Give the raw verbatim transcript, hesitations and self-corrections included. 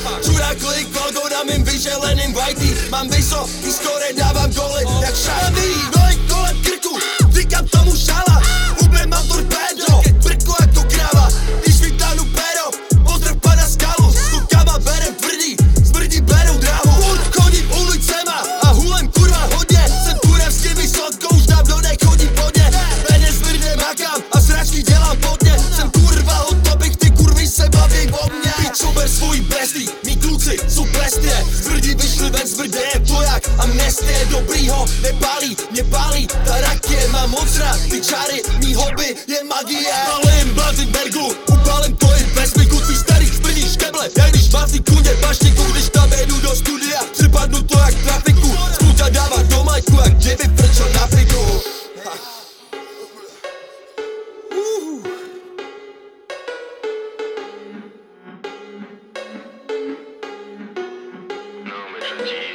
Čurákový kolgo na mým vyželeným whitey. Mám vysoký skore, dávám goly jak šajný. Noj kolem krku, říkám tomu šala. Úplně mám torpédo, brku jako kráva. Když vytáhnu péro, pozdrav pana skalu. S klukama berem tvrdý, smrdí berou dráhu. Furt chodím ulicema a hulem kurva hodně. Jsem kurevský vysotkou, už dávno nechodí podně. Peněz smrdě makám a sračky dělám podně. Jsem kurva od tobych, ty kurvy se baví o mě. Pičo, ber svůj besty, mý kluci jsou bestie. Smrdí vyšli ven, smrdě je to jak amnestie. Dobrýho nepálí, mě pálí ta rakie. Mám moc rád ty čáry, mý hobby je magie. Palím Blazenbergu, upálím to i bez miku. Tvý starých smrdí škeble, jak když má ty kuně baštiku. Když tam jedu do studia, připadnu to jak trafiku. Sputa dává do majku, jak děvy prčo na fiku. No, myślę ci